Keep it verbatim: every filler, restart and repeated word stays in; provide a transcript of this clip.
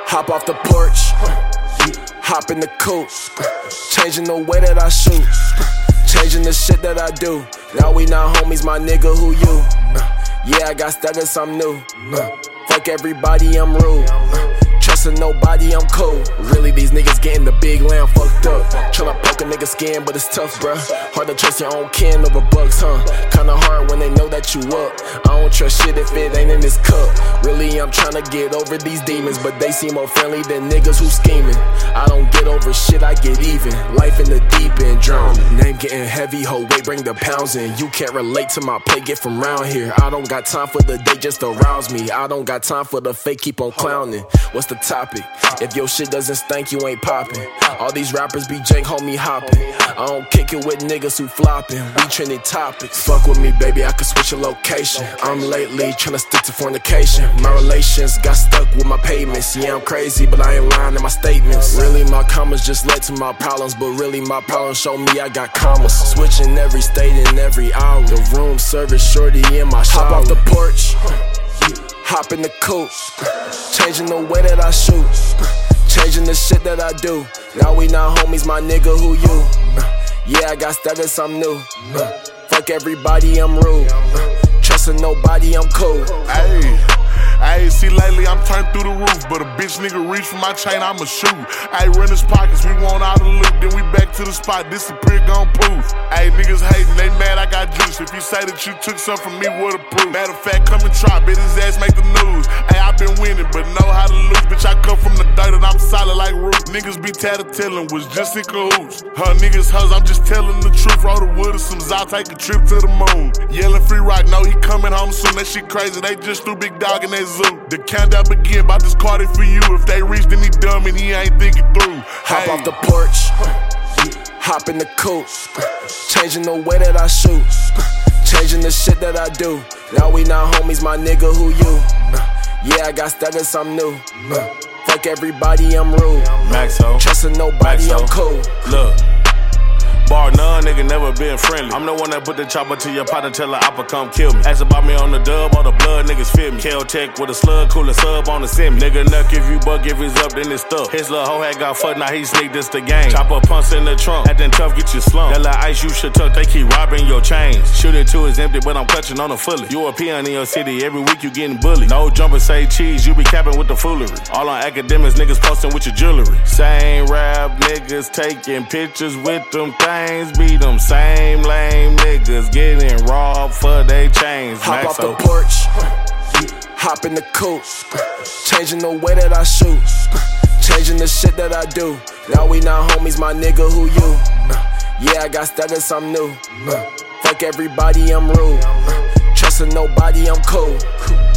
Hop off the porch, hop in the coupe, changing the way that I shoot, changing the shit that I do. Now we not homies, my nigga, who you? Yeah, I got status, I'm new. Fuck everybody, I'm rude. Trusting nobody, I'm cool. Really, these niggas getting the big lamb fucked up. Tryna poke a nigga skin, but it's tough, bruh. Hard to trust your own kin over bucks, huh? Kinda hard when they know that you up. I don't trust shit if it ain't in this cup. Really, I'm tryna get over these demons, but they seem more friendly than niggas who scheming. I don't get over shit, I get even. Life in the deep end, drowning. Name getting heavy, ho, weight bring the pounds in. You can't relate to my play, get from round here. I don't got time for the day just to rouse me. I don't got time for the fake, keep on clowning. What's the topic? If your shit doesn't stank, you ain't popping. All these rappers be jank, homie hopping. I don't kick it with niggas who flopping. We trending topics. Fuck with me, baby, I can switch your location. I'm lately tryna stick to fornication. My relations got stuck with my payments. Yeah, I'm crazy, but I ain't lying in my statements. Really, my commas just led to my problems, but really my problems show me I got commas. Switching every state and every hour. The room service shorty in my shower. Hop off the porch, hop in the coupe, changing the way that I shoot, changing the shit that I do. Now we not homies, my nigga, who you? Yeah, I got status, I'm new. Fuck everybody, I'm rude. Trusting nobody, I'm cool. Ayy. Ayy, see lately I'm turned through the roof, but a bitch nigga reach for my chain, I'ma shoot. Ayy, run his pockets, we want all the loot, then we back to the spot, disappear, gon' poof. Ayy, niggas hating, they mad I got juice. If you say that you took something from me, what a proof. Matter of fact, come and try, bet his ass make the news. Ayy, I been winning, but know how to lose. Bitch, I come from the dirt and I'm solid like roof. Niggas be tattletailing, was just in cahoots. Her niggas hoes, I'm just telling the truth. Roll the wood or some I'll take a trip to the moon. Yelling free rock, know he coming home soon. That shit crazy, they just threw Big Dog in that zoo. The countdown begin, bout this card it for you. If they reach, then he dumb and he ain't thinking through. Hop Hey. off the porch, hop in the coupe, changing the way that I shoot, changing the shit that I do. Now we not homies, my nigga, who you? Yeah, I got status, I'm new. Fuck everybody, I'm rude. Maxo, Trusting nobody, Maxo. I'm cool. Look. Bar none, nigga never been friendly. I'm the one that put the chopper to your pot and tell the oppa come kill me. Ask about me on the dub, all the blood niggas feel me. Kel-Tec with a slug, cooler sub on the semi. Nigga nuck if you buck, if it's up, then it's stuck. His little hoe had got fucked, now he sneaked this the game. Chopper punch in the trunk, acting tough, get you slumped. That little ice you should tuck, they keep robbing your chains. Shoot it to it's empty, but I'm clutching on the fully. You a peon in your city, every week you getting bullied. No jumper say cheese, you be capping with the foolery. All on academics, niggas posting with your jewelry. Same rap niggas taking pictures with them things, beat them. Same lame niggas getting robbed for they chains. Hop off Maxo. the porch, hop in the coupe, changing the way that I shoot, changing the shit that I do. Now we not homies, my nigga, who you? Yeah, I got status, I'm new. Fuck everybody, I'm rude. Trusting nobody, I'm cool.